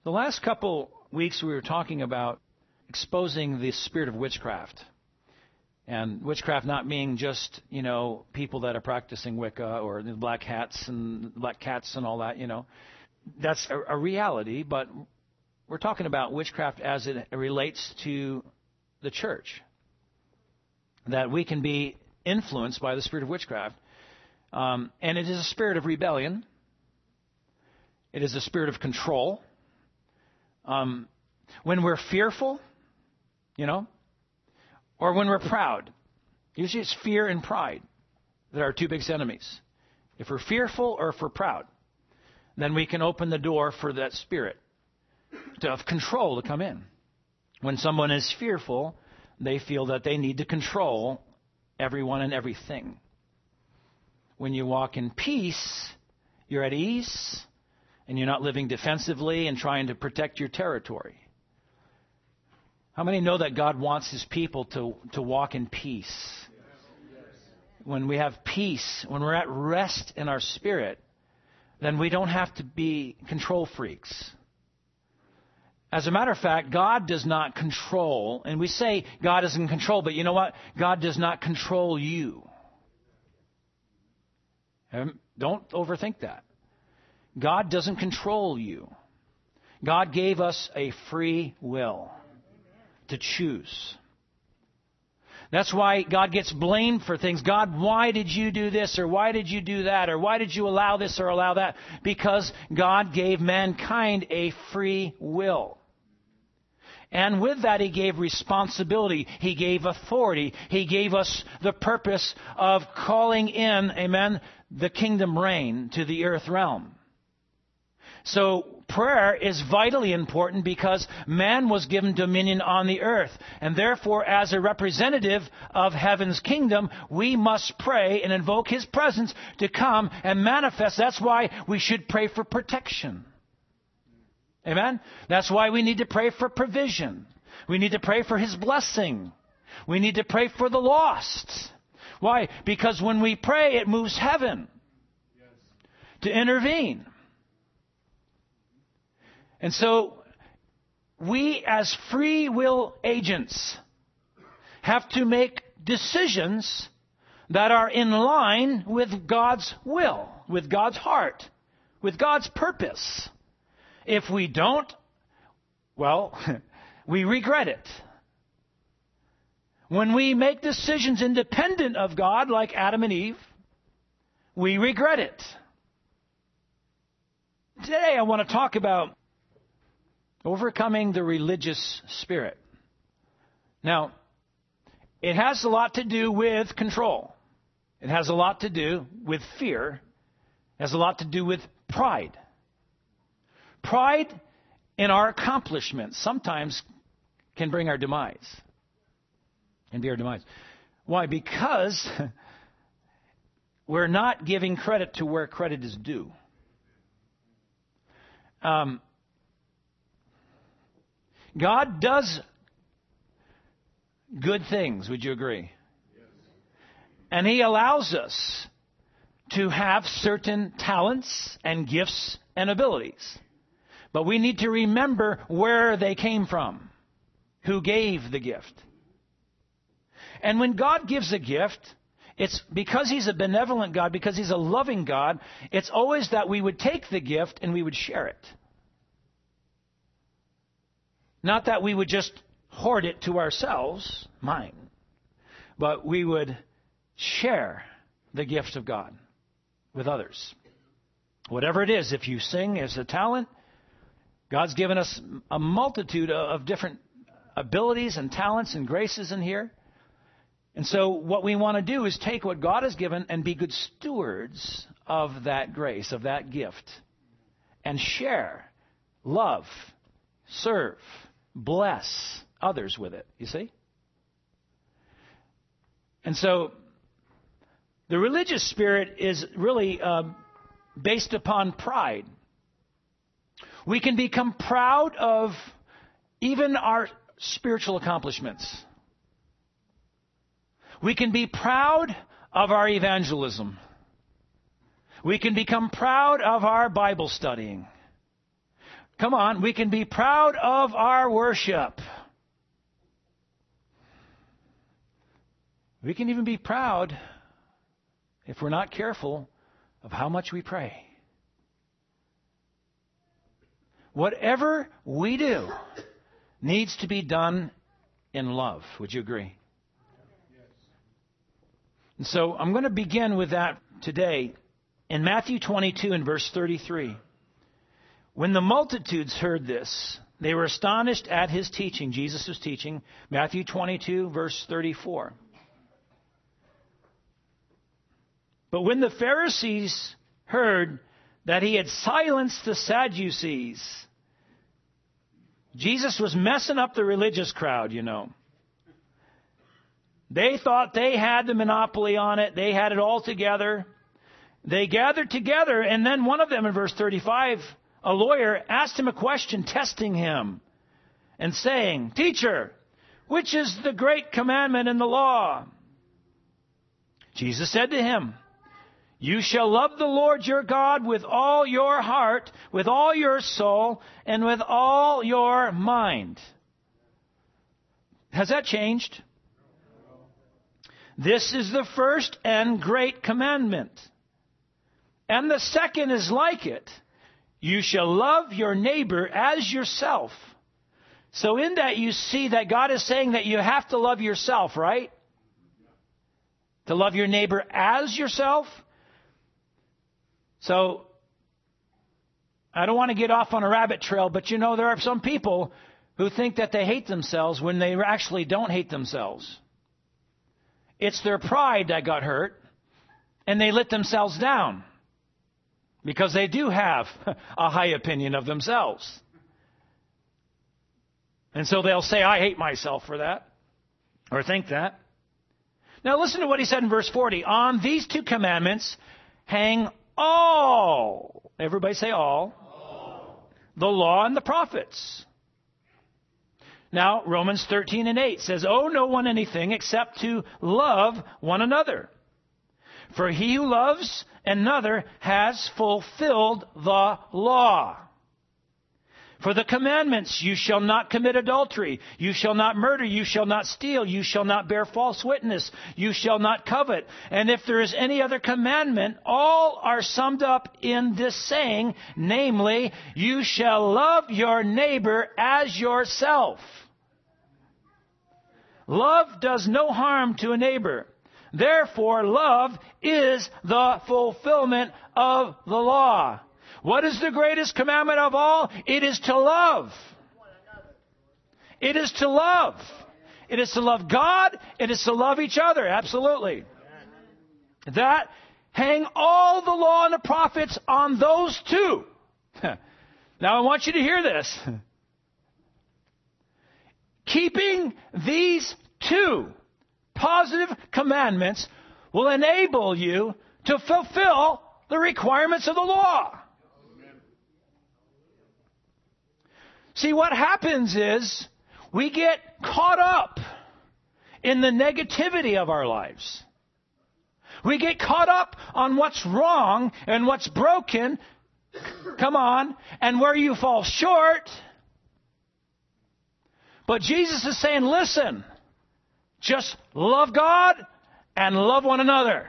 The last couple weeks we were talking about exposing the spirit of witchcraft. And witchcraft not being just, people that are practicing Wicca or the black hats and black cats and all that, That's a reality, but we're talking about witchcraft as it relates to the church. That we can be influenced by the spirit of witchcraft. And it is a spirit of rebellion. It is a spirit of control. When we're fearful, or when we're proud. Usually it's fear and pride that are our two biggest enemies. If we're fearful or if we're proud, then we can open the door for that spirit of control to come in. When someone is fearful, they feel that they need to control everyone and everything. When you walk in peace, you're at ease, and you're not living defensively and trying to protect your territory. How many know that God wants His people to walk in peace? When we have peace, when we're at rest in our spirit, then we don't have to be control freaks. As a matter of fact, God does not control, and we say God is in control, but you know what? God does not control you. Don't overthink that. God doesn't control you. God gave us a free will to choose. That's why God gets blamed for things. God, why did you do this? Or why did you do that? Or why did you allow this or allow that? Because God gave mankind a free will. And with that, He gave responsibility. He gave authority. He gave us the purpose of calling in, amen, the kingdom reign to the earth realm. So prayer is vitally important because man was given dominion on the earth. And therefore, as a representative of heaven's kingdom, we must pray and invoke His presence to come and manifest. That's why we should pray for protection. Amen? That's why we need to pray for provision. We need to pray for His blessing. We need to pray for the lost. Why? Because when we pray, it moves heaven to intervene. And so we as free will agents have to make decisions that are in line with God's will, with God's heart, with God's purpose. If we don't, well, we regret it. When we make decisions independent of God, like Adam and Eve, we regret it. Today I want to talk about overcoming the religious spirit. Now, it has a lot to do with control. It has a lot to do with fear. It has a lot to do with pride. Pride in our accomplishments sometimes can bring our demise. Can be our demise. Why? Because we're not giving credit to where credit is due. God does good things, would you agree? Yes. And He allows us to have certain talents and gifts and abilities. But we need to remember where they came from, who gave the gift. And when God gives a gift, it's because He's a benevolent God, because He's a loving God, it's always that we would take the gift and we would share it. Not that we would just hoard it to ourselves, mine, but we would share the gift of God with others. Whatever it is, if you sing as a talent, God's given us a multitude of different abilities and talents and graces in here. And so what we want to do is take what God has given and be good stewards of that grace, of that gift, and share, love, serve, bless others with it, you see? And so the religious spirit is really based upon pride. We can become proud of even our spiritual accomplishments. We can be proud of our evangelism. We can become proud of our Bible studying. Come on, we can be proud of our worship. We can even be proud, if we're not careful, of how much we pray. Whatever we do needs to be done in love. Would you agree? And so I'm going to begin with that today in Matthew 22 and verse 33. When the multitudes heard this, they were astonished at his teaching. Jesus was teaching. Matthew 22, verse 34. But when the Pharisees heard that he had silenced the Sadducees, Jesus was messing up the religious crowd, you know. They thought they had the monopoly on it. They had it all together. They gathered together, and then one of them in verse 35, a lawyer, asked him a question, testing him, and saying, "Teacher, which is the great commandment in the law?" Jesus said to him, "You shall love the Lord your God with all your heart, with all your soul, and with all your mind." Has that changed? This is the first and great commandment. And the second is like it. You shall love your neighbor as yourself. So in that you see that God is saying that you have to love yourself, right? To love your neighbor as yourself. So, I don't want to get off on a rabbit trail, but you know, there are some people who think that they hate themselves when they actually don't hate themselves. It's their pride that got hurt, and they let themselves down because they do have a high opinion of themselves. And so they'll say, "I hate myself for that," or think that. Now listen to what he said in verse 40. On these two commandments hang all, everybody say all, the law and the prophets. Now, Romans 13 and 8 says, "Owe no one anything except to love one another. For he who loves another has fulfilled the law. For the commandments, you shall not commit adultery, you shall not murder, you shall not steal, you shall not bear false witness, you shall not covet. And if there is any other commandment, all are summed up in this saying, namely, you shall love your neighbor as yourself." Love does no harm to a neighbor. Therefore, love is the fulfillment of the law. What is the greatest commandment of all? It is to love. It is to love. It is to love God. It is to love each other. Absolutely. That hang all the law and the prophets on those two. Now I want you to hear this. Keeping these two positive commandments will enable you to fulfill the requirements of the law. See, what happens is we get caught up in the negativity of our lives. We get caught up on what's wrong and what's broken. Come on. And where you fall short. But Jesus is saying, listen, just love God and love one another.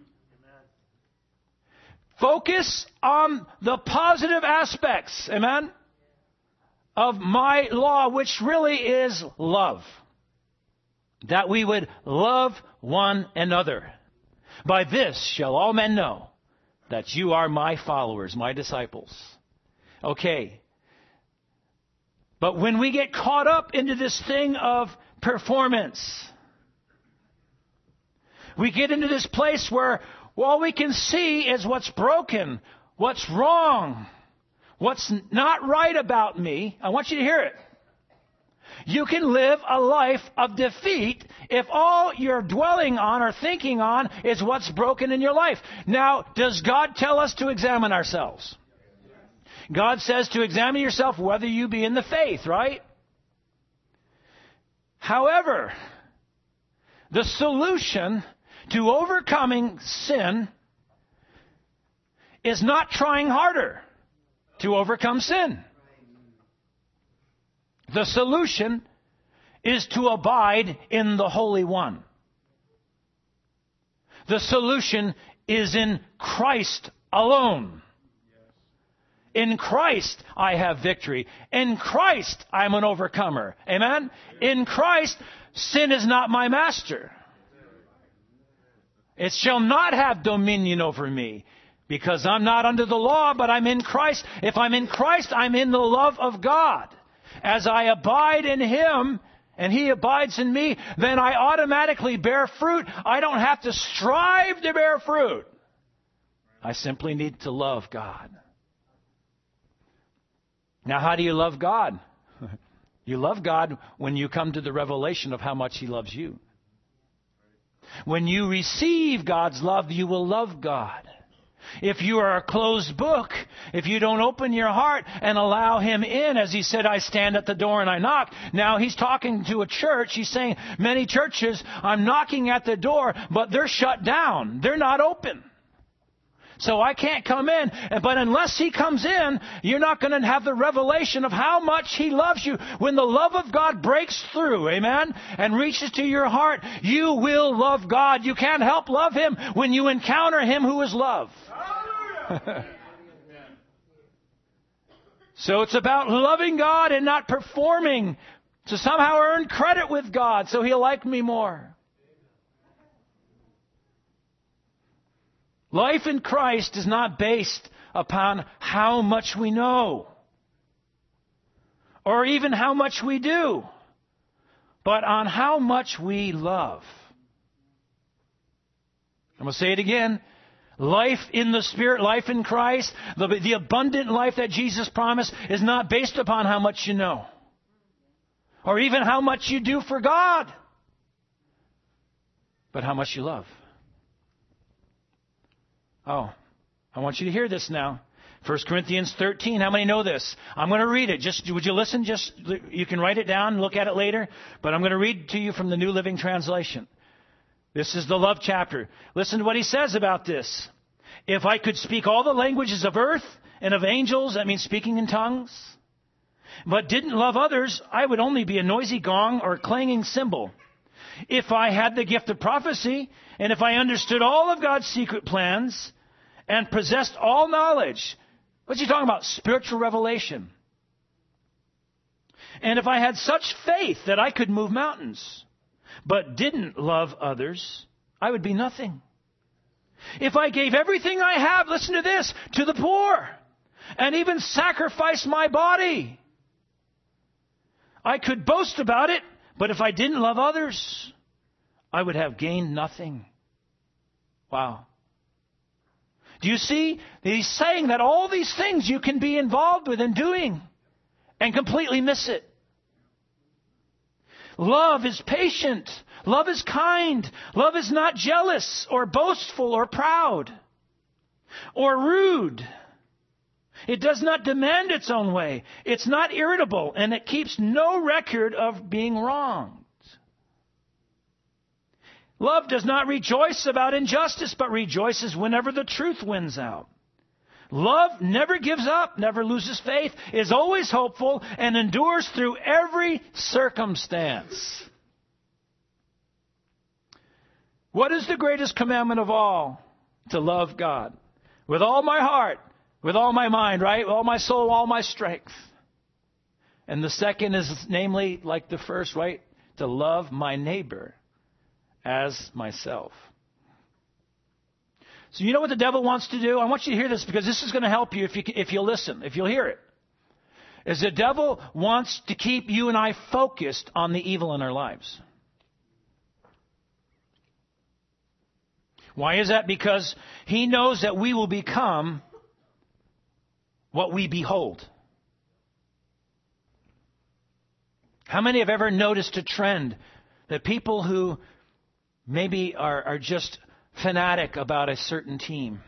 Focus on the positive aspects, amen, of my law, which really is love. That we would love one another. By this shall all men know that you are my followers, my disciples. Okay. But when we get caught up into this thing of performance, we get into this place where all we can see is what's broken, what's wrong, what's not right about me. I want you to hear it. You can live a life of defeat if all you're dwelling on or thinking on is what's broken in your life. Now, does God tell us to examine ourselves? God says to examine yourself whether you be in the faith, right? However, the solution to overcoming sin is not trying harder to overcome sin. The solution is to abide in the Holy One. The solution is in Christ alone. In Christ I have victory. In Christ I'm an overcomer. Amen? In Christ, sin is not my master. It shall not have dominion over me, because I'm not under the law, but I'm in Christ. If I'm in Christ, I'm in the love of God. As I abide in Him, and He abides in me, then I automatically bear fruit. I don't have to strive to bear fruit. I simply need to love God. Now, how do you love God? You love God when you come to the revelation of how much He loves you. When you receive God's love, you will love God. If you are a closed book, if you don't open your heart and allow Him in, as He said, I stand at the door and I knock. Now He's talking to a church. He's saying, many churches, I'm knocking at the door, but they're shut down. They're not open. So I can't come in. But unless He comes in, you're not going to have the revelation of how much He loves you. When the love of God breaks through, amen, and reaches to your heart, you will love God. You can't help love Him when you encounter Him who is love. So it's about loving God and not performing to somehow earn credit with God so He'll like me more. Life in Christ is not based upon how much we know or even how much we do, but on how much we love. I'm going to say it again. Life in the Spirit, life in Christ, the abundant life that Jesus promised is not based upon how much you know or even how much you do for God, but how much you love. Oh, I want you to hear this now. 1 Corinthians 13. How many know this? I'm going to read it. Would you listen? You can write it down and look at it later. But I'm going to read to you from the New Living Translation. This is the love chapter. Listen to what he says about this. If I could speak all the languages of earth and of angels, that means speaking in tongues, but didn't love others, I would only be a noisy gong or a clanging cymbal. If I had the gift of prophecy, and if I understood all of God's secret plans, and possessed all knowledge. What's he talking about? Spiritual revelation. And if I had such faith that I could move mountains, but didn't love others, I would be nothing. If I gave everything I have, listen to this, to the poor, and even sacrifice my body, I could boast about it, but if I didn't love others, I would have gained nothing. Wow. Do you see? He's saying that all these things you can be involved with and doing and completely miss it. Love is patient. Love is kind. Love is not jealous or boastful or proud or rude. It does not demand its own way. It's not irritable, and it keeps no record of being wronged. Love does not rejoice about injustice, but rejoices whenever the truth wins out. Love never gives up, never loses faith, is always hopeful, and endures through every circumstance. What is the greatest commandment of all? To love God with all my heart, with all my mind, right? All my soul, all my strength. And the second is, namely, like the first, right? To love my neighbor as myself. So you know what the devil wants to do? I want you to hear this because this is going to help you if you'll listen, if you'll hear it. Is the devil wants to keep you and I focused on the evil in our lives. Why is that? Because he knows that we will become what we behold. How many have ever noticed a trend that people who maybe are just fanatic about a certain team?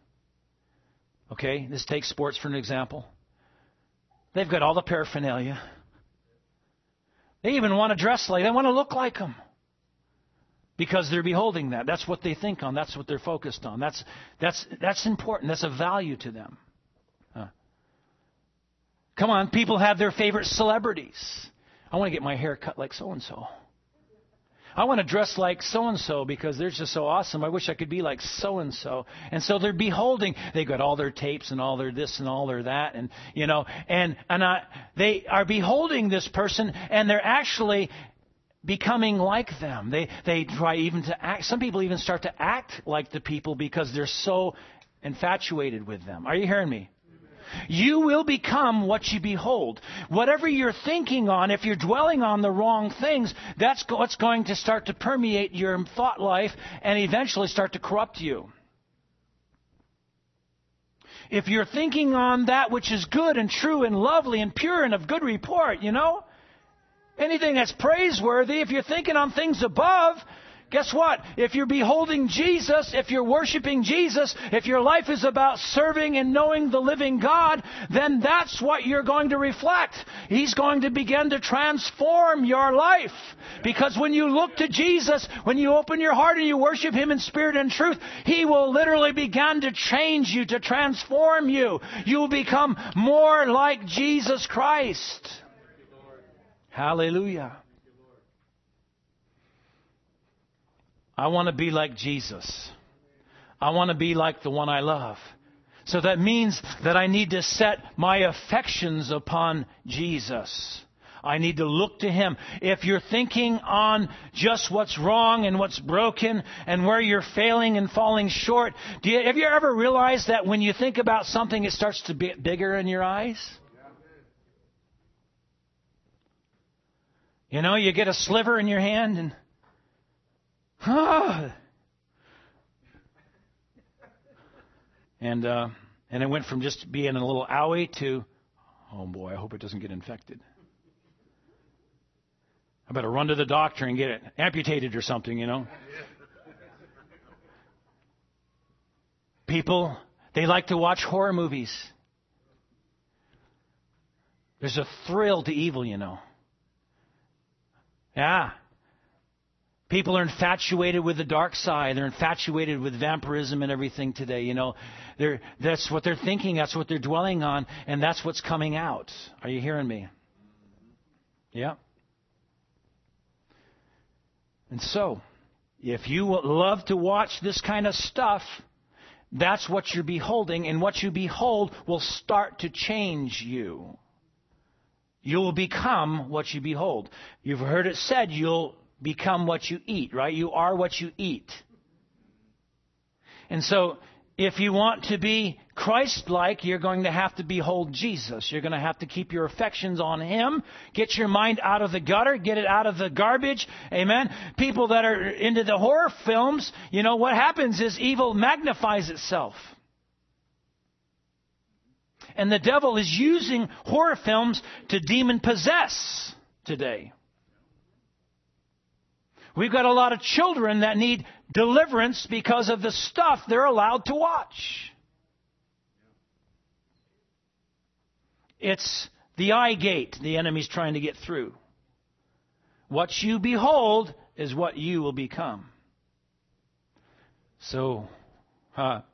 Okay, let's take sports for an example. They've got all the paraphernalia. They even want to dress like, they want to look like them. Because they're beholding that. That's what they think on. That's what they're focused on. That's important. That's a value to them. Come on, people have their favorite celebrities. I want to get my hair cut like so-and-so. I want to dress like so-and-so because they're just so awesome. I wish I could be like so-and-so. And so they're beholding. They got all their tapes and all their this and all their that. And, they are beholding this person, and they're actually becoming like them. They try even to act. Some people even start to act like the people because they're so infatuated with them. Are you hearing me? You will become what you behold. Whatever you're thinking on, if you're dwelling on the wrong things, that's what's going to start to permeate your thought life and eventually start to corrupt you. If you're thinking on that which is good and true and lovely and pure and of good report, anything that's praiseworthy, if you're thinking on things above, guess what? If you're beholding Jesus, if you're worshiping Jesus, if your life is about serving and knowing the living God, then that's what you're going to reflect. He's going to begin to transform your life. Because when you look to Jesus, when you open your heart and you worship Him in spirit and truth, He will literally begin to change you, to transform you. You will become more like Jesus Christ. Hallelujah. I want to be like Jesus. I want to be like the one I love. So that means that I need to set my affections upon Jesus. I need to look to Him. If you're thinking on just what's wrong and what's broken and where you're failing and falling short, have you ever realized that when you think about something, it starts to get bigger in your eyes? You get a sliver in your hand and And it went from just being a little owie to, oh boy, I hope it doesn't get infected. I better run to the doctor and get it amputated or something, People, they like to watch horror movies. There's a thrill to evil, Yeah. People are infatuated with the dark side. They're infatuated with vampirism and everything today. That's what they're thinking. That's what they're dwelling on. And that's what's coming out. Are you hearing me? Yeah. And so, if you love to watch this kind of stuff, that's what you're beholding. And what you behold will start to change you. You will become what you behold. You've heard it said you'll become what you eat, right? You are what you eat. And so, if you want to be Christ-like, you're going to have to behold Jesus. You're going to have to keep your affections on Him. Get your mind out of the gutter. Get it out of the garbage. Amen? People that are into the horror films, what happens is evil magnifies itself. And the devil is using horror films to demon-possess today. We've got a lot of children that need deliverance because of the stuff they're allowed to watch. It's the eye gate the enemy's trying to get through. What you behold is what you will become. So, now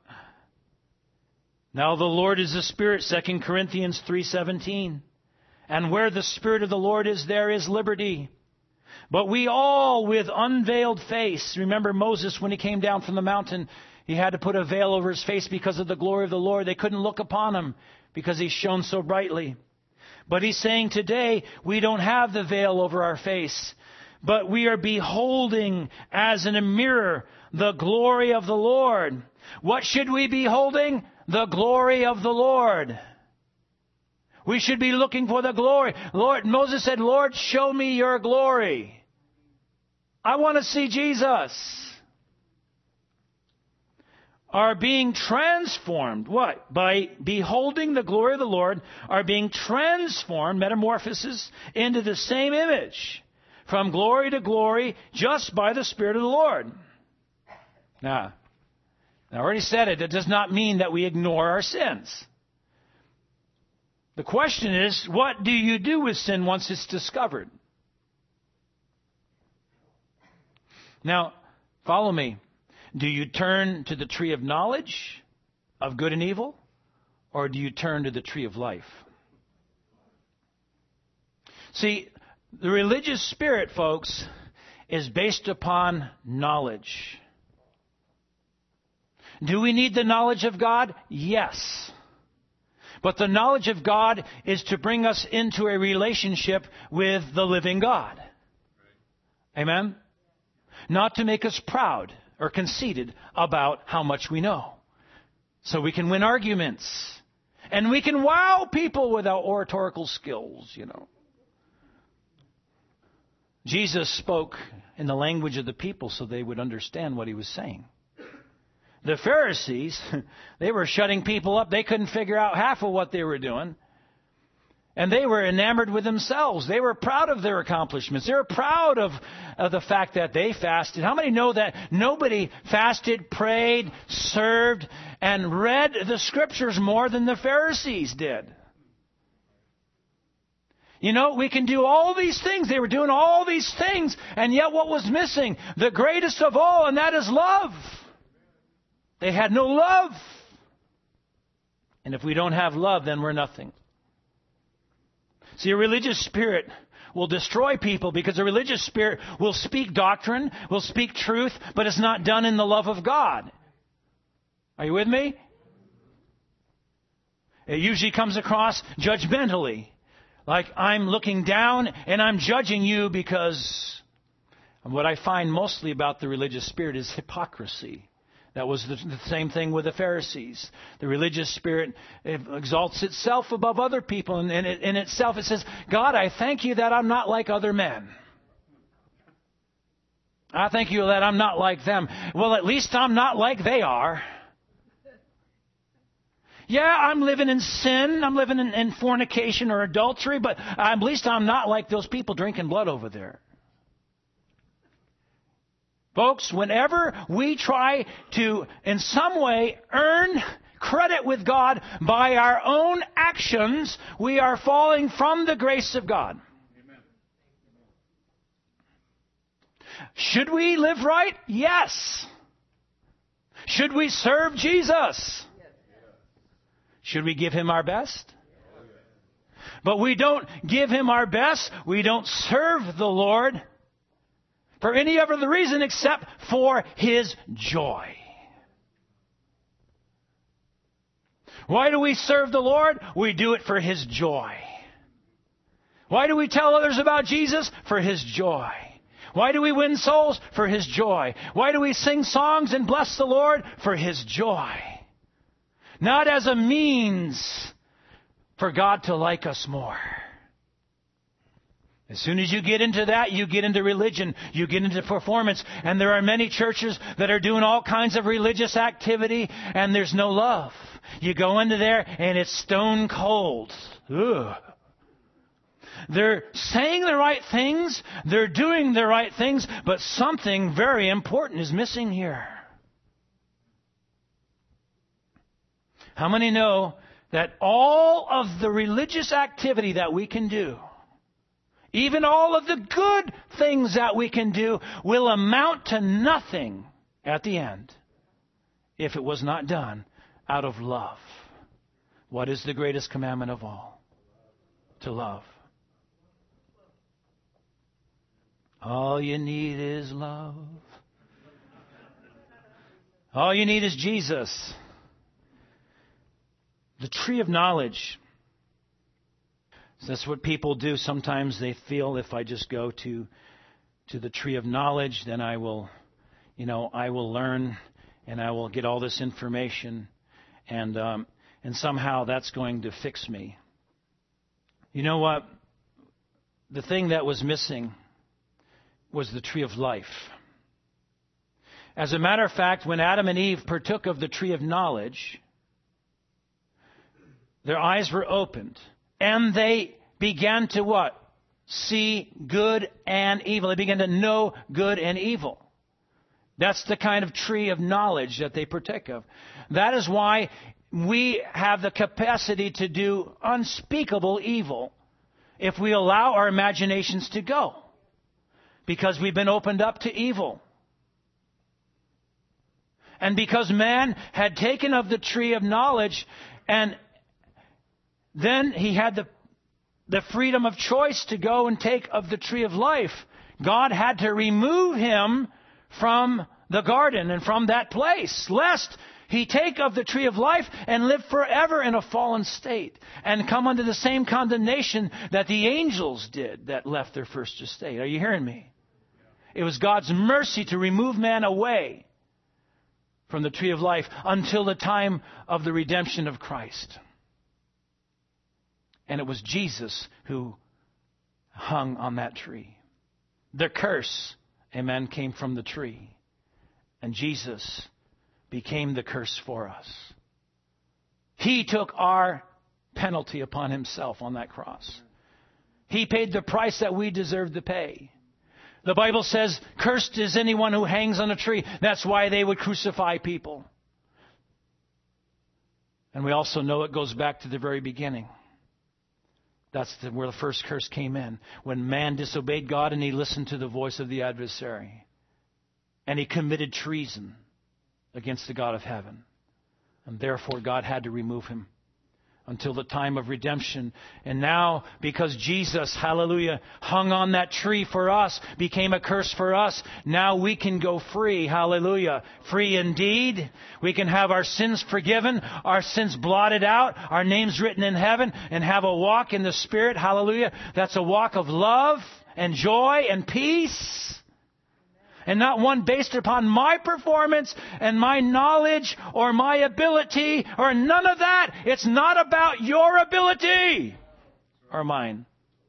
the Lord is the Spirit, 2 Corinthians 3:17. And where the Spirit of the Lord is, there is liberty. But we all with unveiled face. Remember Moses when he came down from the mountain, he had to put a veil over his face because of the glory of the Lord. They couldn't look upon him because he shone so brightly. But he's saying today we don't have the veil over our face, but we are beholding as in a mirror the glory of the Lord. What should we be beholding? The glory of the Lord. We should be looking for the glory. Moses said, Lord, show me your glory. I want to see Jesus. Are being transformed. What? By beholding the glory of the Lord, are being transformed, metamorphosis, into the same image. From glory to glory, just by the Spirit of the Lord. Now, I already said it. It does not mean that we ignore our sins. The question is, what do you do with sin once it's discovered? Now, follow me. Do you turn to the tree of knowledge of good and evil? Or do you turn to the tree of life? See, The religious spirit, folks, is based upon knowledge. Do we need the knowledge of God? Yes. But the knowledge of God is to bring us into a relationship with the living God. Amen? Not to make us proud or conceited about how much we know. So we can win arguments. And we can wow people with our oratorical skills, Jesus spoke in the language of the people so they would understand what he was saying. The Pharisees, they were shutting people up. They couldn't figure out half of what they were doing. And they were enamored with themselves. They were proud of their accomplishments. They were proud of the fact that they fasted. How many know that nobody fasted, prayed, served, and read the Scriptures more than the Pharisees did? We can do all these things. They were doing all these things. And yet what was missing? The greatest of all, and that is love. They had no love. And if we don't have love, then we're nothing. See, a religious spirit will destroy people because a religious spirit will speak doctrine, will speak truth, but it's not done in the love of God. Are you with me? It usually comes across judgmentally. Like I'm looking down and I'm judging you because what I find mostly about the religious spirit is hypocrisy. That was the same thing with the Pharisees. The religious spirit exalts itself above other people. And in itself it says, God, I thank you that I'm not like other men. I thank you that I'm not like them. Well, at least I'm not like they are. Yeah, I'm living in sin. I'm living in fornication or adultery. But at least I'm not like those people drinking blood over there. Folks, whenever we try to, in some way, earn credit with God by our own actions, we are falling from the grace of God. Amen. Should we live right? Yes. Should we serve Jesus? Should we give Him our best? But we don't give Him our best. We don't serve the Lord for any other reason except for His joy. Why do we serve the Lord? We do it for His joy. Why do we tell others about Jesus? For His joy. Why do we win souls? For His joy. Why do we sing songs and bless the Lord? For His joy. Not as a means for God to like us more. As soon as you get into that, you get into religion, you get into performance. And there are many churches that are doing all kinds of religious activity, and there's no love. You go into there, and it's stone cold. Ugh. They're saying the right things, they're doing the right things, but something very important is missing here. How many know that all of the religious activity that we can do, even all of the good things that we can do, will amount to nothing at the end if it was not done out of love? What is the greatest commandment of all? To love. All you need is love. All you need is Jesus. The tree of knowledge. That's what people do. Sometimes they feel if I just go to the tree of knowledge, then I will learn and I will get all this information, and somehow that's going to fix me. You know what? The thing that was missing was the tree of life. As a matter of fact, when Adam and Eve partook of the tree of knowledge, their eyes were opened. And they began to what? See good and evil. They began to know good and evil. That's the kind of tree of knowledge that they partake of. That is why we have the capacity to do unspeakable evil if we allow our imaginations to go. Because we've been opened up to evil. And because man had taken of the tree of knowledge, and then he had the freedom of choice to go and take of the tree of life, God had to remove him from the garden and from that place, lest he take of the tree of life and live forever in a fallen state and come under the same condemnation that the angels did that left their first estate. Are you hearing me? It was God's mercy to remove man away from the tree of life until the time of the redemption of Christ. And it was Jesus who hung on that tree. The curse, amen, came from the tree. And Jesus became the curse for us. He took our penalty upon himself on that cross. He paid the price that we deserved to pay. The Bible says, cursed is anyone who hangs on a tree. That's why they would crucify people. And we also know it goes back to the very beginning. That's where the first curse came in. When man disobeyed God and he listened to the voice of the adversary. And he committed treason against the God of heaven. And therefore God had to remove him until the time of redemption. And now, because Jesus, hallelujah, hung on that tree for us, became a curse for us, now we can go free, hallelujah. Free indeed. We can have our sins forgiven, our sins blotted out, our names written in heaven, and have a walk in the Spirit, hallelujah. That's a walk of love and joy and peace. And not one based upon my performance and my knowledge or my ability or none of that. It's not about your ability or mine.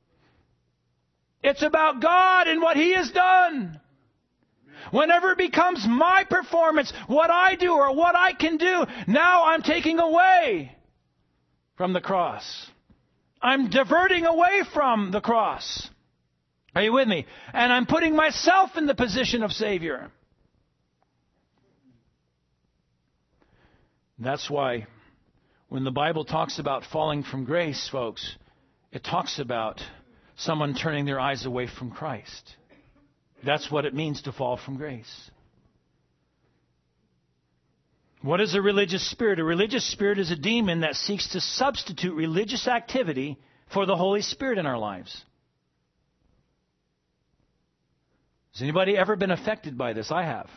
It's about God and what He has done. Whenever it becomes my performance, what I do or what I can do, now I'm taking away from the cross. I'm diverting away from the cross. Are you with me? And I'm putting myself in the position of Savior. That's why when the Bible talks about falling from grace, folks, it talks about someone turning their eyes away from Christ. That's what it means to fall from grace. What is a religious spirit? A religious spirit is a demon that seeks to substitute religious activity for the Holy Spirit in our lives. Has anybody ever been affected by this? I have.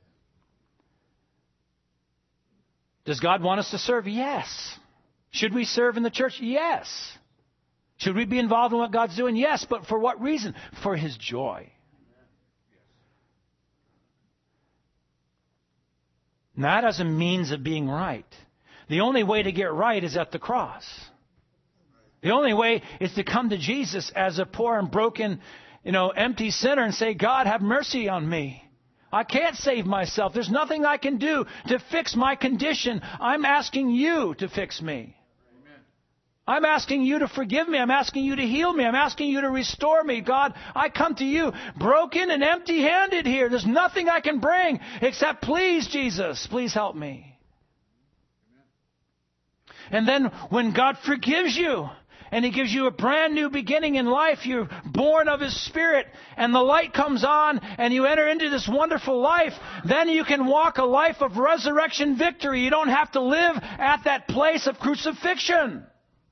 Does God want us to serve? Yes. Should we serve in the church? Yes. Should we be involved in what God's doing? Yes. But for what reason? For His joy. Not as a means of being right. The only way to get right is at the cross. The only way is to come to Jesus as a poor and broken, empty sinner and say, God, have mercy on me. I can't save myself. There's nothing I can do to fix my condition. I'm asking you to fix me. Amen. I'm asking you to forgive me. I'm asking you to heal me. I'm asking you to restore me. God, I come to you broken and empty-handed here. There's nothing I can bring except, please, Jesus, please help me. Amen. And then when God forgives you, and He gives you a brand new beginning in life. You're born of His Spirit. And the light comes on. And you enter into this wonderful life. Then you can walk a life of resurrection victory. You don't have to live at that place of crucifixion.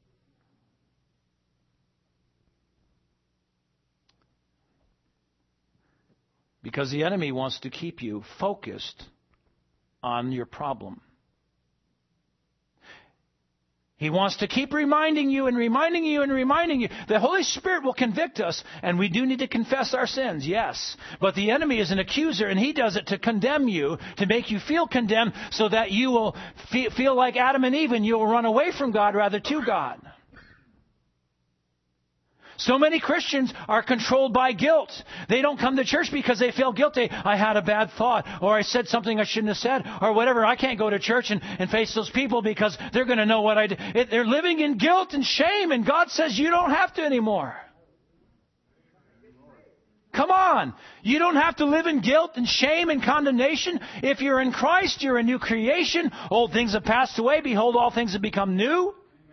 Because the enemy wants to keep you focused on your problem. He wants to keep reminding you and reminding you and reminding you. The Holy Spirit will convict us, and we do need to confess our sins, yes. But the enemy is an accuser, and he does it to condemn you, to make you feel condemned, so that you will feel like Adam and Eve, and you will run away from God rather to God. So many Christians are controlled by guilt. They don't come to church because they feel guilty. I had a bad thought, or I said something I shouldn't have said, or whatever. I can't go to church and face those people because they're going to know what I did. They're living in guilt and shame, and God says you don't have to anymore. Come on. You don't have to live in guilt and shame and condemnation. If you're in Christ, you're a new creation. Old things have passed away. Behold, all things have become new.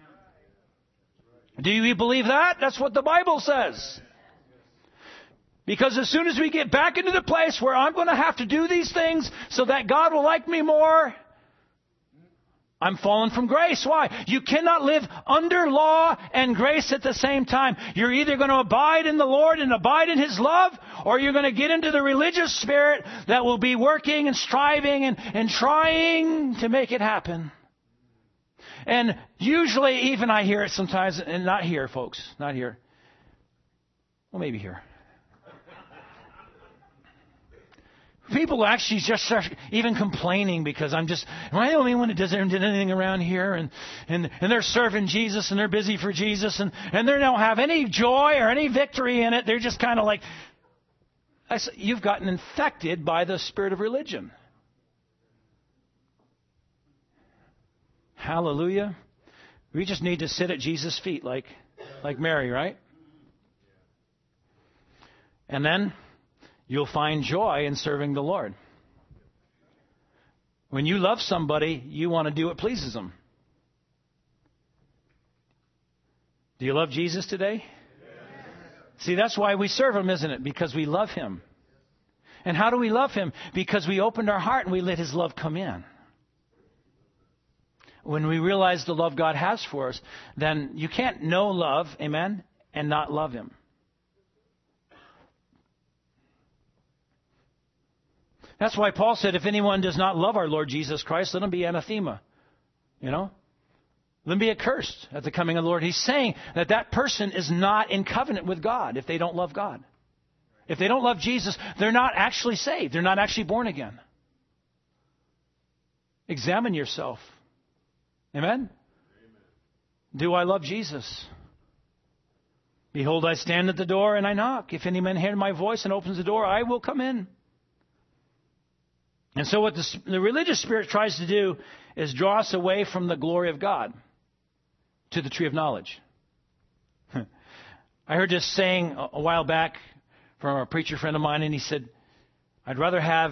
Do you believe that? That's what the Bible says. Because as soon as we get back into the place where I'm going to have to do these things so that God will like me more, I'm fallen from grace. Why? You cannot live under law and grace at the same time. You're either going to abide in the Lord and abide in His love, or you're going to get into the religious spirit that will be working and striving and trying to make it happen. And usually, even I hear it sometimes, and not here, folks, not here. Well, maybe here. People actually just start even complaining because am I the only one that did anything around here? And they're serving Jesus and they're busy for Jesus and they don't have any joy or any victory in it. They're just kind of like, you've gotten infected by the spirit of religion. Hallelujah. We just need to sit at Jesus' feet like Mary, right? And then you'll find joy in serving the Lord. When you love somebody, you want to do what pleases them. Do you love Jesus today? Yes. See, that's why we serve Him, isn't it? Because we love Him. And how do we love Him? Because we opened our heart and we let His love come in. When we realize the love God has for us, then you can't know love, amen, and not love Him. That's why Paul said, if anyone does not love our Lord Jesus Christ, let him be anathema. You know? Let him be accursed at the coming of the Lord. He's saying that person is not in covenant with God if they don't love God. If they don't love Jesus, they're not actually saved. They're not actually born again. Examine yourself. Amen? Do I love Jesus? Behold, I stand at the door and I knock. If any man hear my voice and opens the door, I will come in. And so what the religious spirit tries to do is draw us away from the glory of God to the tree of knowledge. I heard this saying a while back from a preacher friend of mine, and he said, I'd rather have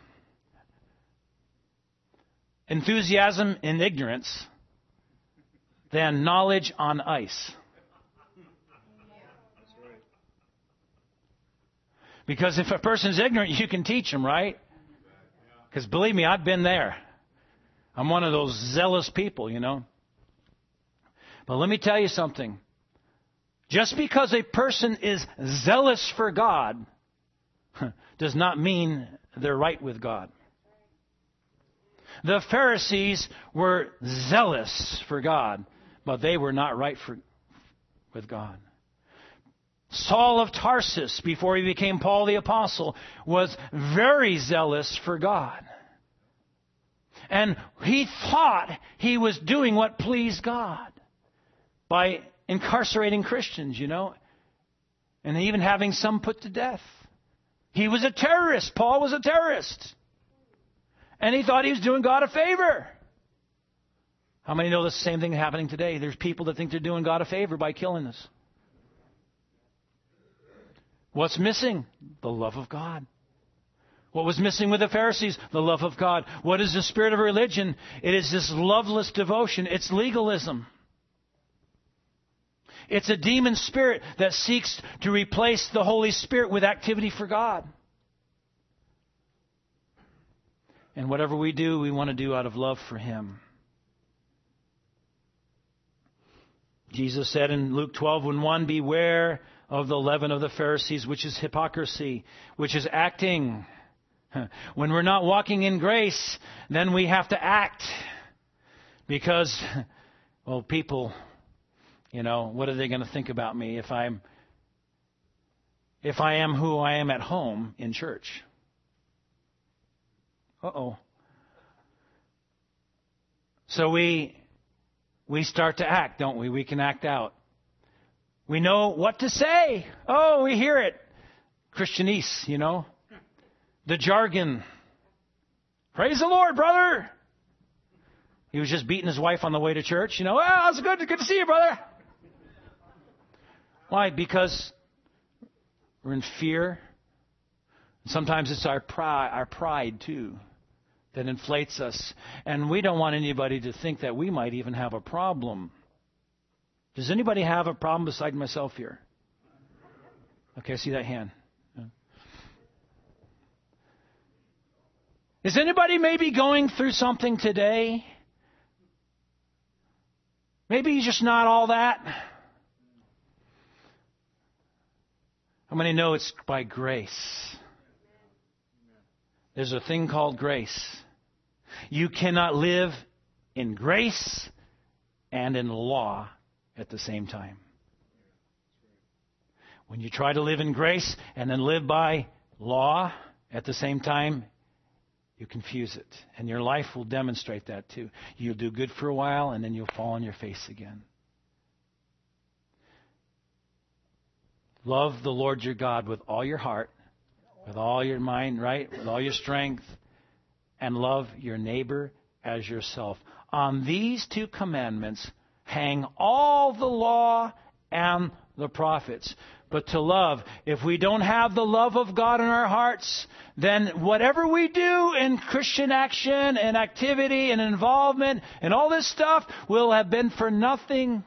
enthusiasm in ignorance than knowledge on ice. Because if a person's ignorant, you can teach them, right? Because believe me, I've been there. I'm one of those zealous people, you know. But let me tell you something. Just because a person is zealous for God does not mean they're right with God. The Pharisees were zealous for God, but they were not right with God. Saul of Tarsus, before he became Paul the Apostle, was very zealous for God. And he thought he was doing what pleased God by incarcerating Christians, you know, and even having some put to death. He was a terrorist. Paul was a terrorist. And he thought he was doing God a favor. How many know the same thing happening today? There's people that think they're doing God a favor by killing us. What's missing? The love of God. What was missing with the Pharisees? The love of God. What is the spirit of religion? It is this loveless devotion. It's legalism. It's a demon spirit that seeks to replace the Holy Spirit with activity for God. And whatever we do, we want to do out of love for Him. Jesus said in Luke 12:1, beware of the leaven of the Pharisees, which is hypocrisy, which is acting. When we're not walking in grace, then we have to act. Because, well, people, you know, what are they going to think about me if I am who I am at home in church? Uh-oh. So we start to act, don't we? We can act out. We know what to say. Oh, we hear it. Christianese, you know. The jargon. Praise the Lord, brother. He was just beating his wife on the way to church. You know, well, it's good to see you, brother. Why? Because we're in fear. Sometimes it's our pride too, that inflates us. And we don't want anybody to think that we might even have a problem. Does anybody have a problem beside myself here? Okay, I see that hand. Is anybody maybe going through something today Maybe you're just not all that. How many know it's by grace? There's a thing called grace. You cannot live in grace and in law at the same time. When you try to live in grace and then live by law at the same time, you confuse it. And your life will demonstrate that too. You'll do good for a while and then you'll fall on your face again. Love the Lord your God with all your heart, with all your mind, right? With all your strength. And love your neighbor as yourself. On these two commandments hang all the law and the prophets. But to love, if we don't have the love of God in our hearts, then whatever we do in Christian action and activity and involvement and all this stuff will have been for nothing.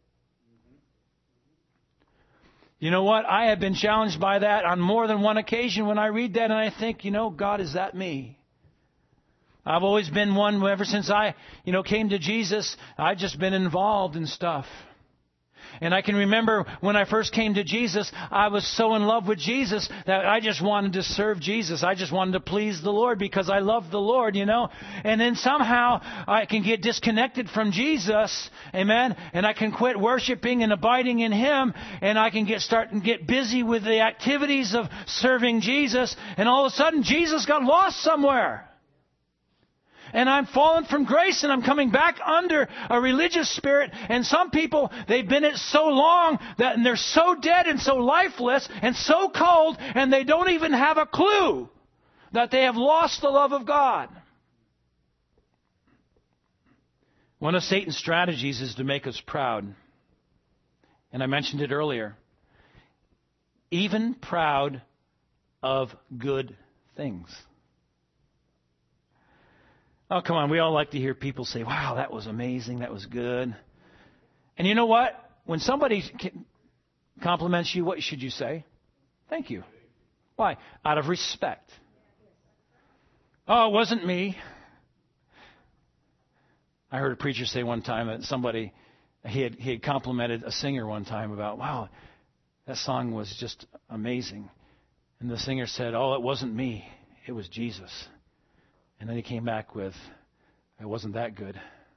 You know what? I have been challenged by that on more than one occasion when I read that and I think, God, is that me? I've always been one, ever since I, came to Jesus, I've just been involved in stuff. And I can remember when I first came to Jesus, I was so in love with Jesus that I just wanted to serve Jesus. I just wanted to please the Lord because I love the Lord, And then somehow I can get disconnected from Jesus, amen? And I can quit worshiping and abiding in Him, and I can get busy with the activities of serving Jesus, and all of a sudden Jesus got lost somewhere. And I'm fallen from grace and I'm coming back under a religious spirit. And some people, they've been in it so long that they're so dead and so lifeless and so cold, and they don't even have a clue that they have lost the love of God. One of Satan's strategies is to make us proud. And I mentioned it earlier. Even proud of good things. Oh, come on. We all like to hear people say, wow, that was amazing. That was good. And you know what? When somebody compliments you, what should you say? Thank you. Why? Out of respect. Oh, it wasn't me. I heard a preacher say one time that somebody, he had complimented a singer one time about, wow, that song was just amazing. And the singer said, oh, it wasn't me. It was Jesus. And then he came back with, it wasn't that good.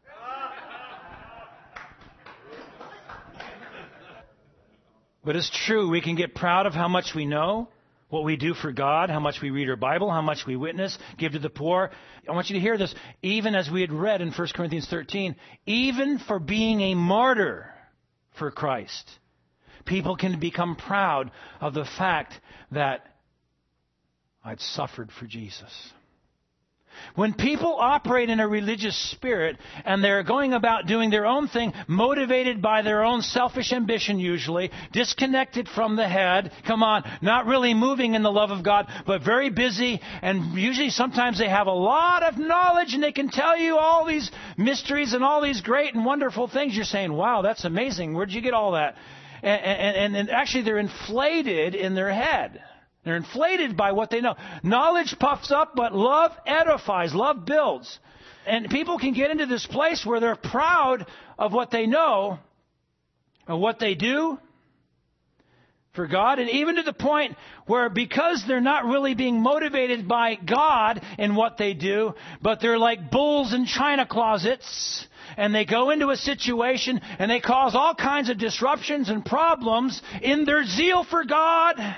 But it's true, we can get proud of how much we know, what we do for God, how much we read our Bible, how much we witness, give to the poor. I want you to hear this. Even as we had read in 1 Corinthians 13, even for being a martyr for Christ, people can become proud of the fact that I've suffered for Jesus. When people operate in a religious spirit and they're going about doing their own thing, motivated by their own selfish ambition usually, disconnected from the head, not really moving in the love of God, but very busy, and usually sometimes they have a lot of knowledge and they can tell you all these mysteries and all these great and wonderful things. You're saying, wow, that's amazing. Where'd you get all that? And actually they're inflated in their head. They're inflated by what they know. Knowledge puffs up, but love edifies. Love builds. And people can get into this place where they're proud of what they know and what they do for God. And even to the point where because they're not really being motivated by God in what they do, but they're like bulls in china closets. And they go into a situation and they cause all kinds of disruptions and problems in their zeal for God.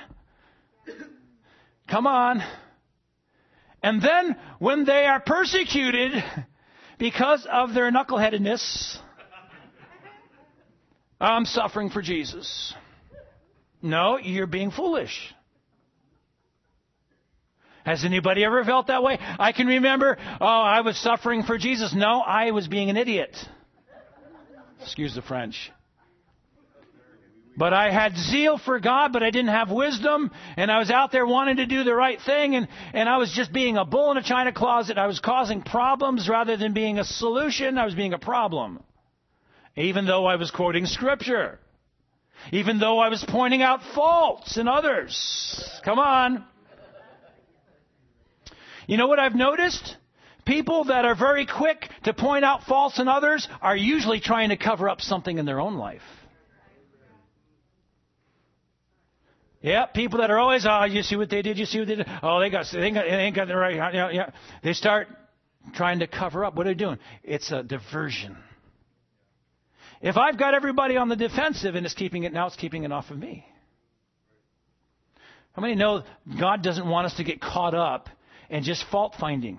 Come on. And then when they are persecuted because of their knuckleheadedness, I'm suffering for Jesus. No, you're being foolish. Has anybody ever felt that way? I can remember, I was suffering for Jesus. No, I was being an idiot. Excuse the French. But I had zeal for God, but I didn't have wisdom. And I was out there wanting to do the right thing. And I was just being a bull in a china closet. I was causing problems rather than being a solution. I was being a problem. Even though I was quoting Scripture. Even though I was pointing out faults in others. Come on. You know what I've noticed? People that are very quick to point out faults in others are usually trying to cover up something in their own life. Yeah, people that are always, oh, you see what they did, you see what they did. Oh, they ain't got the right, yeah. They start trying to cover up. What are they doing? It's a diversion. If I've got everybody on the defensive and it's keeping it off of me. How many know God doesn't want us to get caught up in just fault finding?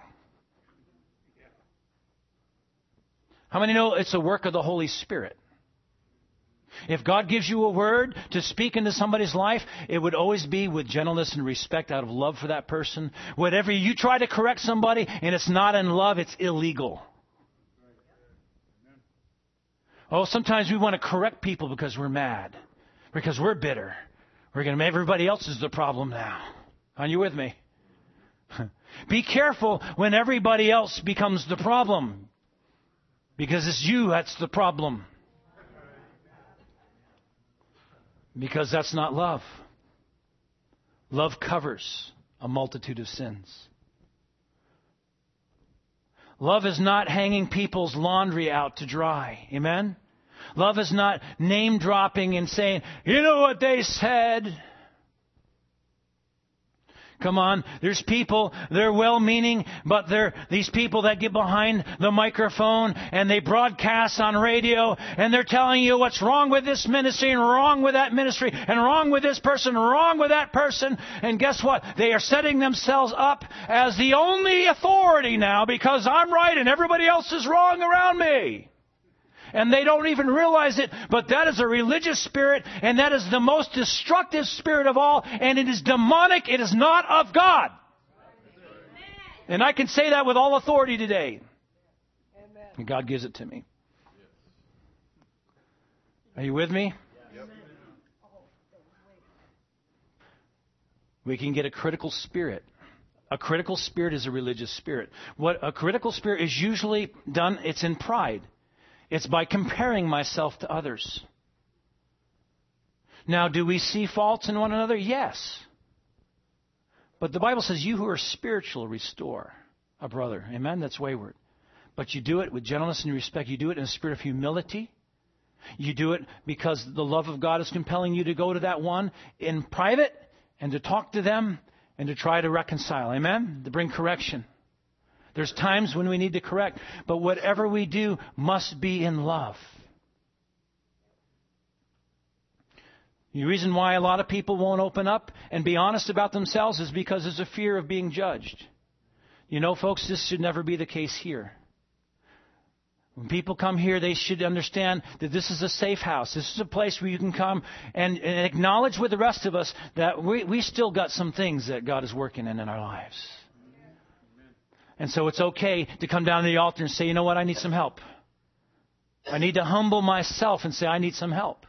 How many know it's a work of the Holy Spirit? If God gives you a word to speak into somebody's life, it would always be with gentleness and respect out of love for that person. Whatever you try to correct somebody and it's not in love, it's illegal. Oh, sometimes we want to correct people because we're mad, because we're bitter. We're going to make everybody else is the problem now. Are you with me? Be careful when everybody else becomes the problem, because it's you that's the problem. Because that's not love. Love covers a multitude of sins. Love is not hanging people's laundry out to dry. Amen? Love is not name dropping and saying, you know what they said. Come on, there's people, they're well-meaning, but they're these people that get behind the microphone and they broadcast on radio and they're telling you what's wrong with this ministry and wrong with that ministry and wrong with this person, wrong with that person. And guess what? They are setting themselves up as the only authority now because I'm right and everybody else is wrong around me. And they don't even realize it, but that is a religious spirit, and that is the most destructive spirit of all, and it is demonic. It is not of God. And I can say that with all authority today. And God gives it to me. Are you with me? We can get a critical spirit. A critical spirit is a religious spirit. What a critical spirit is usually done, it's in pride. It's by comparing myself to others. Now, do we see faults in one another? Yes. But the Bible says, you who are spiritual, restore a brother. Amen? That's wayward. But you do it with gentleness and respect. You do it in a spirit of humility. You do it because the love of God is compelling you to go to that one in private and to talk to them and to try to reconcile. Amen? To bring correction. There's times when we need to correct, but whatever we do must be in love. The reason why a lot of people won't open up and be honest about themselves is because there's a fear of being judged. You know, folks, this should never be the case here. When people come here, they should understand that this is a safe house. This is a place where you can come and acknowledge with the rest of us that we still got some things that God is working in our lives. And so it's okay to come down to the altar and say, you know what, I need some help. I need to humble myself and say, I need some help.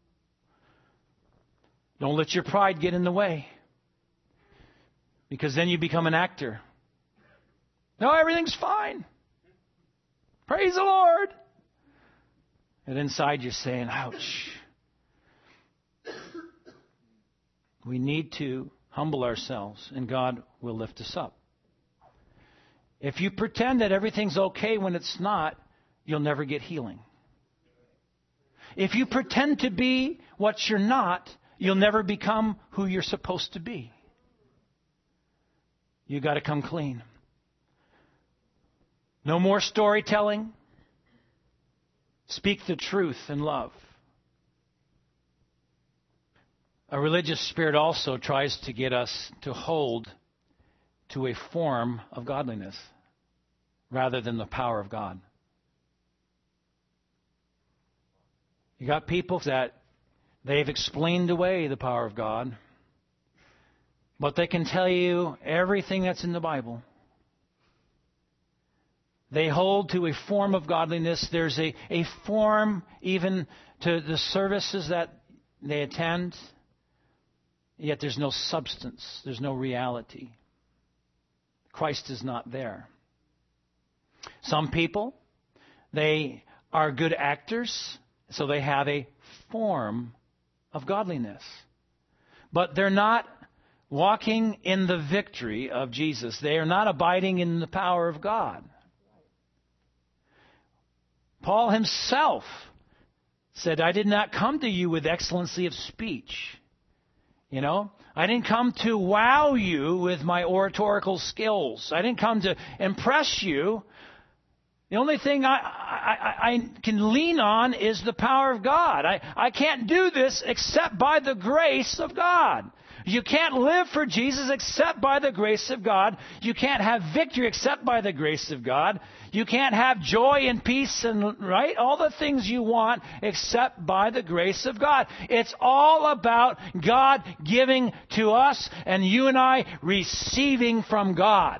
Don't let your pride get in the way. Because then you become an actor. No, everything's fine. Praise the Lord. And inside you're saying, ouch. We need to humble ourselves and God will lift us up. If you pretend that everything's okay when it's not, you'll never get healing. If you pretend to be what you're not, you'll never become who you're supposed to be. You got to come clean. No more storytelling. Speak the truth in love. A religious spirit also tries to get us to hold to a form of godliness rather than the power of God. You got people that they've explained away the power of God, but they can tell you everything that's in the Bible. They hold to a form of godliness. There's a form even to the services that they attend, yet there's no substance. There's no reality. Christ is not there. Some people, they are good actors, so they have a form of godliness. But they're not walking in the victory of Jesus. They are not abiding in the power of God. Paul himself said, I did not come to you with excellency of speech. I didn't come to wow you with my oratorical skills. I didn't come to impress you. The only thing I can lean on is the power of God. I can't do this except by the grace of God. You can't live for Jesus except by the grace of God. You can't have victory except by the grace of God. You can't have joy and peace and all the things you want except by the grace of God. It's all about God giving to us and you and I receiving from God.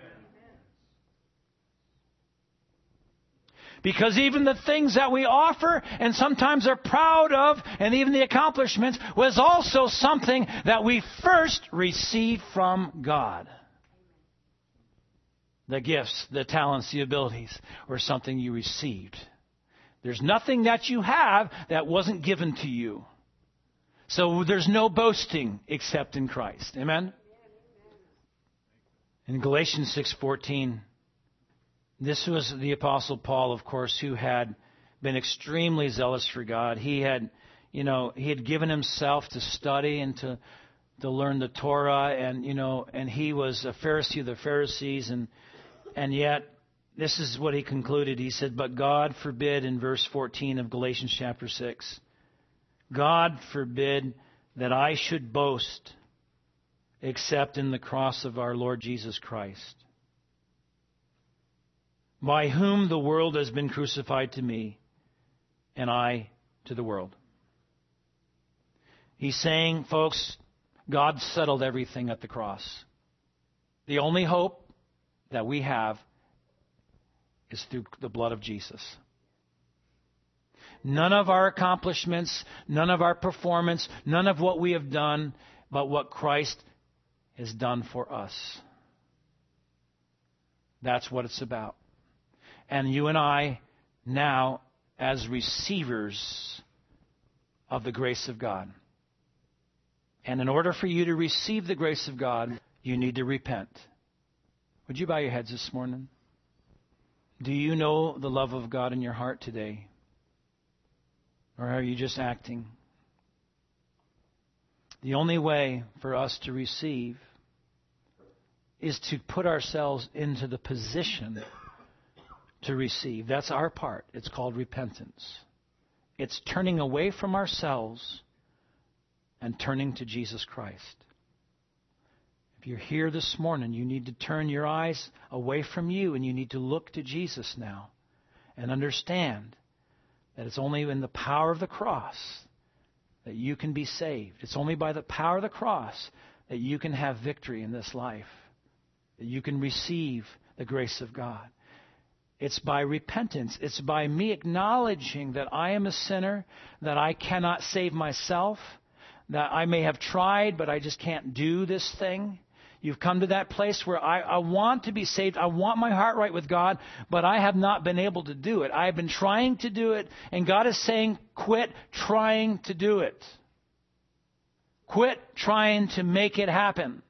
Because even the things that we offer and sometimes are proud of, and even the accomplishments, was also something that we first received from God. The gifts, the talents, the abilities were something you received. There's nothing that you have that wasn't given to you. So there's no boasting except in Christ. Amen? In Galatians 6:14, this was the Apostle Paul, of course, who had been extremely zealous for God. He had given himself to study and to learn the Torah, and he was a Pharisee of the Pharisees, and yet this is what he concluded. He said, "But God forbid," in verse 14 of Galatians chapter 6, "God forbid that I should boast except in the cross of our Lord Jesus Christ, by whom the world has been crucified to me, and I to the world." He's saying, folks, God settled everything at the cross. The only hope that we have is through the blood of Jesus. None of our accomplishments, none of our performance, none of what we have done, but what Christ has done for us. That's what it's about. And you and I now, as receivers of the grace of God. And in order for you to receive the grace of God, you need to repent. Would you bow your heads this morning? Do you know the love of God in your heart today? Or are you just acting? The only way for us to receive is to put ourselves into the position to receive. That's our part. It's called repentance. It's turning away from ourselves and turning to Jesus Christ. If you're here this morning, you need to turn your eyes away from you and you need to look to Jesus now and understand that it's only in the power of the cross that you can be saved. It's only by the power of the cross that you can have victory in this life, that you can receive the grace of God. It's by repentance. It's by me acknowledging that I am a sinner, that I cannot save myself, that I may have tried, but I just can't do this thing. You've come to that place where I want to be saved. I want my heart right with God, but I have not been able to do it. I have been trying to do it, and God is saying, quit trying to do it. Quit trying to make it happen.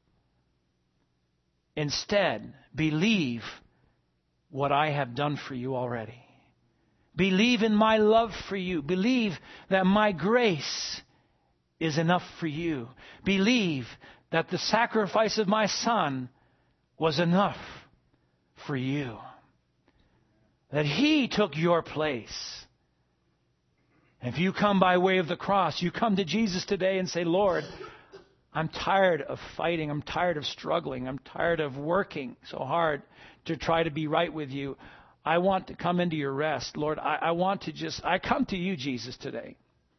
Instead, believe what I have done for you already. Believe in my love for you. Believe that my grace is enough for you. Believe that the sacrifice of my Son was enough for you. That He took your place. If you come by way of the cross, you come to Jesus today and say, Lord, I'm tired of fighting. I'm tired of struggling. I'm tired of working so hard to try to be right with you. I want to come into your rest. Lord, I come to you, Jesus, today.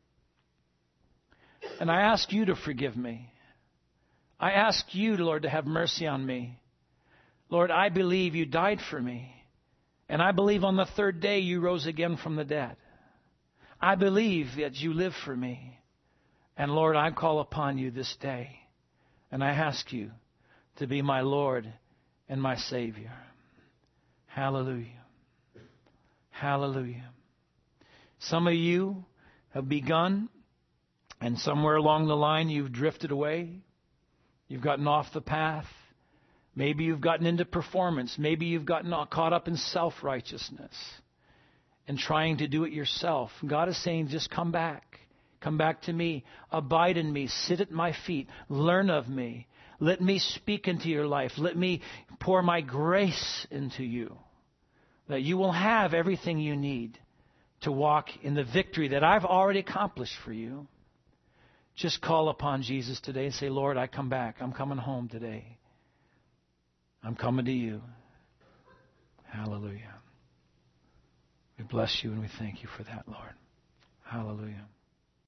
And I ask you to forgive me. I ask you, Lord, to have mercy on me. Lord, I believe you died for me. And I believe on the third day you rose again from the dead. I believe that you live for me. And Lord, I call upon you this day. And I ask you to be my Lord and my Savior. Hallelujah. Hallelujah. Some of you have begun, and somewhere along the line you've drifted away. You've gotten off the path. Maybe you've gotten into performance. Maybe you've gotten caught up in self-righteousness and trying to do it yourself. God is saying, just come back. Come back to me. Abide in me. Sit at my feet. Learn of me. Let me speak into your life. Let me pour my grace into you, that you will have everything you need to walk in the victory that I've already accomplished for you. Just call upon Jesus today and say, Lord, I come back. I'm coming home today. I'm coming to you. Hallelujah. We bless you and we thank you for that, Lord. Hallelujah.